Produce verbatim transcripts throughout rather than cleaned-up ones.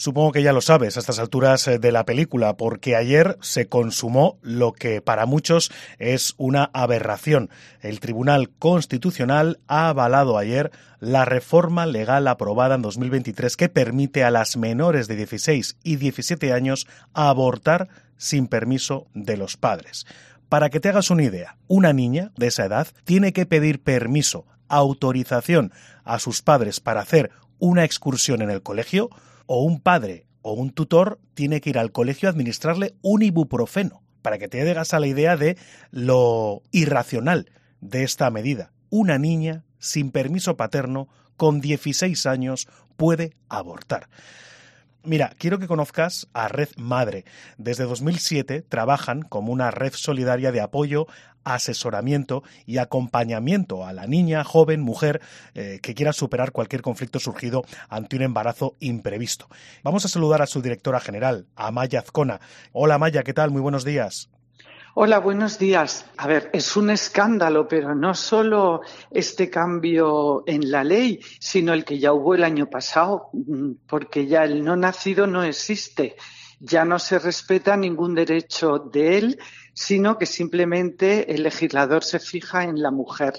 Supongo que ya lo sabes a estas alturas de la película, porque ayer se consumó lo que para muchos es una aberración. El Tribunal Constitucional ha avalado ayer la reforma legal aprobada en dos mil veintitrés que permite a las menores de dieciséis y diecisiete años abortar sin permiso de los padres. Para que te hagas una idea, una niña de esa edad tiene que pedir permiso, autorización a sus padres para hacer una excursión en el colegio, o un padre o un tutor tiene que ir al colegio a administrarle un ibuprofeno, para que te hagas a la idea de lo irracional de esta medida. Una niña sin permiso paterno con dieciséis años puede abortar. Mira, quiero que conozcas a Red Madre. Desde dos mil siete trabajan como una red solidaria de apoyo, asesoramiento y acompañamiento a la niña, joven, mujer eh, que quiera superar cualquier conflicto surgido ante un embarazo imprevisto. Vamos a saludar a su directora general, Amaya Azcona. Hola Amaya, ¿qué tal? Muy buenos días. Hola, buenos días. A ver, es un escándalo, pero no solo este cambio en la ley, sino el que ya hubo el año pasado, porque ya el no nacido no existe. Ya no se respeta ningún derecho de él, sino que simplemente el legislador se fija en la mujer.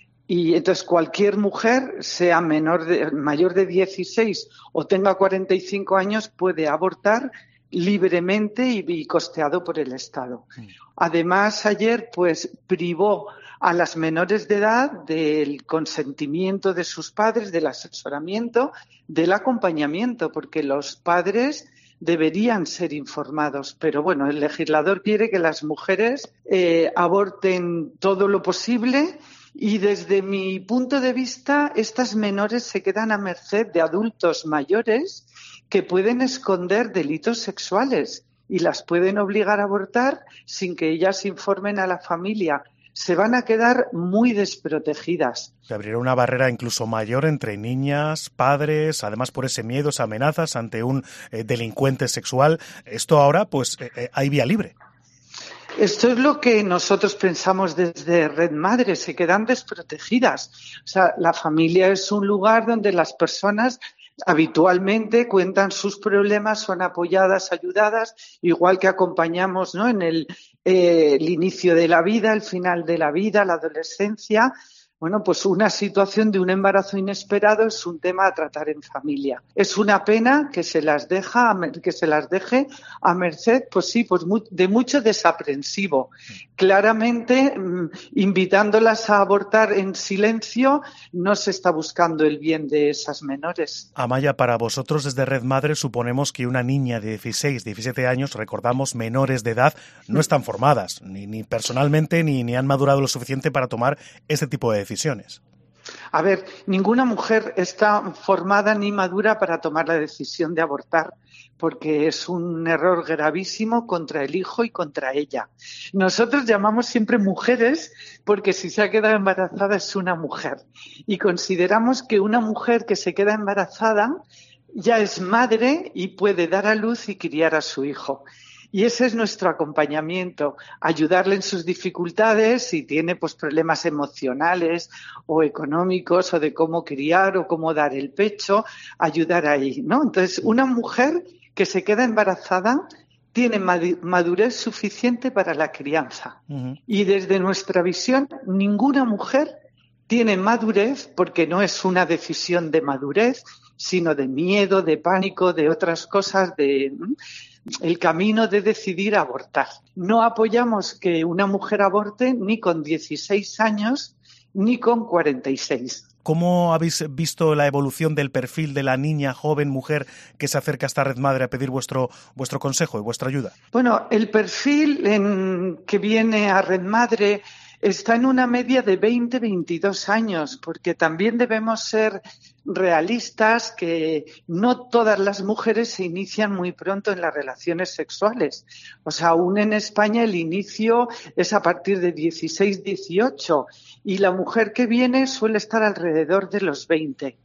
Y entonces cualquier mujer, sea menor de, mayor de dieciséis o tenga cuarenta y cinco años, puede abortar libremente y, y costeado por el Estado. Además, ayer pues privó a las menores de edad del consentimiento de sus padres, del asesoramiento, del acompañamiento, porque los padres deberían ser informados. Pero bueno, el legislador quiere que las mujeres eh, aborten todo lo posible. Y desde mi punto de vista, estas menores se quedan a merced de adultos mayores que pueden esconder delitos sexuales y las pueden obligar a abortar sin que ellas informen a la familia. Se van a quedar muy desprotegidas. Se abrirá una barrera incluso mayor entre niñas, padres, además por ese miedo, esas amenazas ante un eh, delincuente sexual. Esto ahora, pues, eh, eh, hay vía libre. Esto es lo que nosotros pensamos desde Red Madre, se quedan desprotegidas. O sea, la familia es un lugar donde las personas habitualmente cuentan sus problemas, son apoyadas, ayudadas, igual que acompañamos, ¿no?, en el, eh, el inicio de la vida, el final de la vida, la adolescencia. Bueno, pues una situación de un embarazo inesperado es un tema a tratar en familia. Es una pena que se las deja, que se las deje a merced, pues sí, pues de mucho desaprensivo. Claramente, invitándolas a abortar en silencio, no se está buscando el bien de esas menores. Amaya, para vosotros desde Red Madre suponemos que una niña de dieciséis, diecisiete años, recordamos, menores de edad, no están formadas, ni, ni personalmente, ni, ni han madurado lo suficiente para tomar este tipo de decisiones. A ver, ninguna mujer está formada ni madura para tomar la decisión de abortar, porque es un error gravísimo contra el hijo y contra ella. Nosotros llamamos siempre mujeres porque si se ha quedado embarazada es una mujer. Y consideramos que una mujer que se queda embarazada ya es madre y puede dar a luz y criar a su hijo. Y ese es nuestro acompañamiento, ayudarle en sus dificultades, si tiene pues problemas emocionales o económicos o de cómo criar o cómo dar el pecho, ayudar ahí, ¿no? Entonces, una mujer que se queda embarazada tiene madurez suficiente para la crianza. Uh-huh. Y desde nuestra visión, ninguna mujer tiene madurez porque no es una decisión de madurez, sino de miedo, de pánico, de otras cosas, de el camino de decidir abortar. No apoyamos que una mujer aborte ni con dieciséis años ni con cuarenta y seis. ¿Cómo habéis visto la evolución del perfil de la niña, joven, mujer que se acerca a esta Red Madre a pedir vuestro, vuestro consejo y vuestra ayuda? Bueno, el perfil en que viene a Red Madre está en una media de veinte a veintidós años, porque también debemos ser realistas que no todas las mujeres se inician muy pronto en las relaciones sexuales. O sea, aún en España el inicio es a partir de dieciséis, dieciocho y la mujer que viene suele estar alrededor de los veinte.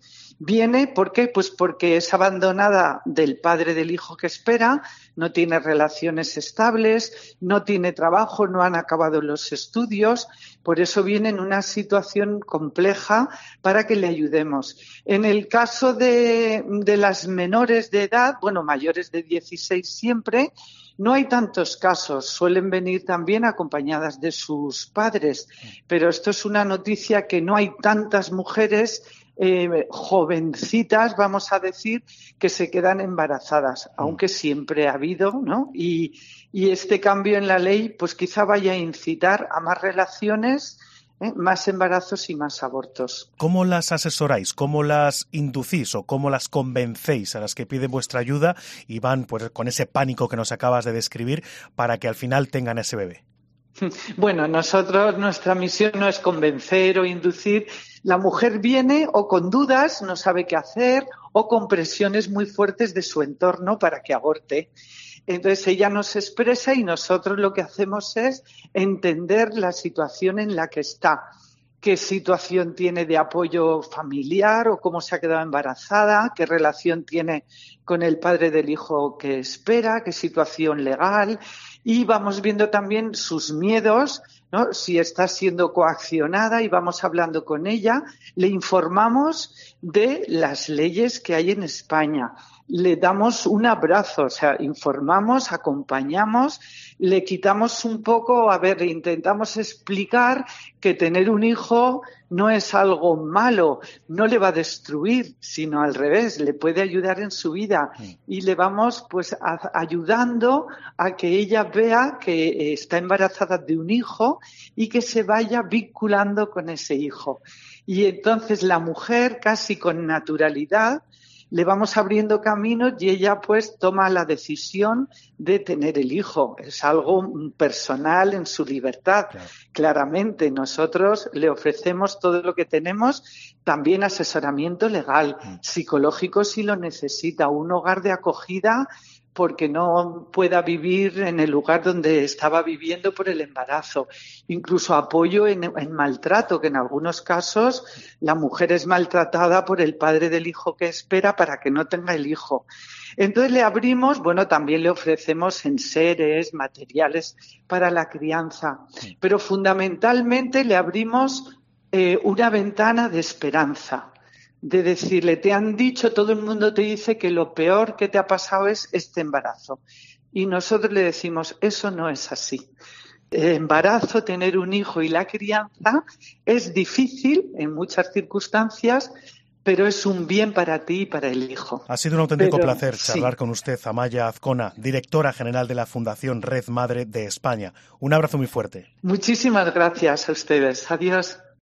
Viene, ¿por qué? Pues porque es abandonada del padre del hijo que espera, no tiene relaciones estables, no tiene trabajo, no han acabado los estudios, por eso viene en una situación compleja para que le ayudemos. En el caso de, de las menores de edad, bueno, mayores de dieciséis siempre, no hay tantos casos, suelen venir también acompañadas de sus padres, pero esto es una noticia que no hay tantas mujeres eh, jovencitas, vamos a decir, que se quedan embarazadas, aunque siempre ha habido, ¿no? Y, y este cambio en la ley, pues quizá vaya a incitar a más relaciones, ¿eh? Más embarazos y más abortos. ¿Cómo las asesoráis? ¿Cómo las inducís o cómo las convencéis a las que piden vuestra ayuda y van pues con ese pánico que nos acabas de describir para que al final tengan ese bebé? Bueno, nosotros, nuestra misión no es convencer o inducir. La mujer viene o con dudas, no sabe qué hacer, o con presiones muy fuertes de su entorno para que aborte. Entonces ella nos expresa y nosotros lo que hacemos es entender la situación en la que está. Qué situación tiene de apoyo familiar o cómo se ha quedado embarazada, qué relación tiene con el padre del hijo que espera, qué situación legal. Y vamos viendo también sus miedos, ¿no? Si está siendo coaccionada y vamos hablando con ella, le informamos de las leyes que hay en España. Le damos un abrazo, o sea, informamos, acompañamos, le quitamos un poco, a ver, intentamos explicar que tener un hijo no es algo malo, no le va a destruir, sino al revés, le puede ayudar en su vida y le vamos pues a, ayudando a que ella vea que está embarazada de un hijo y que se vaya vinculando con ese hijo. Y entonces la mujer, casi con naturalidad, le vamos abriendo caminos y ella pues toma la decisión de tener el hijo. Es algo personal en su libertad. Claro. Claramente nosotros le ofrecemos todo lo que tenemos, también asesoramiento legal, mm. psicológico si lo necesita, un hogar de acogida porque no pueda vivir en el lugar donde estaba viviendo por el embarazo. Incluso apoyo en, en maltrato, que en algunos casos la mujer es maltratada por el padre del hijo que espera para que no tenga el hijo. Entonces le abrimos, bueno, también le ofrecemos enseres, materiales para la crianza, pero fundamentalmente le abrimos eh, una ventana de esperanza. De decirle, te han dicho, todo el mundo te dice que lo peor que te ha pasado es este embarazo. Y nosotros le decimos, eso no es así. El embarazo, tener un hijo y la crianza es difícil en muchas circunstancias, pero es un bien para ti y para el hijo. Ha sido un auténtico pero, placer charlar sí. con usted, Amaya Azcona, directora general de la Fundación Red Madre de España. Un abrazo muy fuerte. Muchísimas gracias a ustedes. Adiós.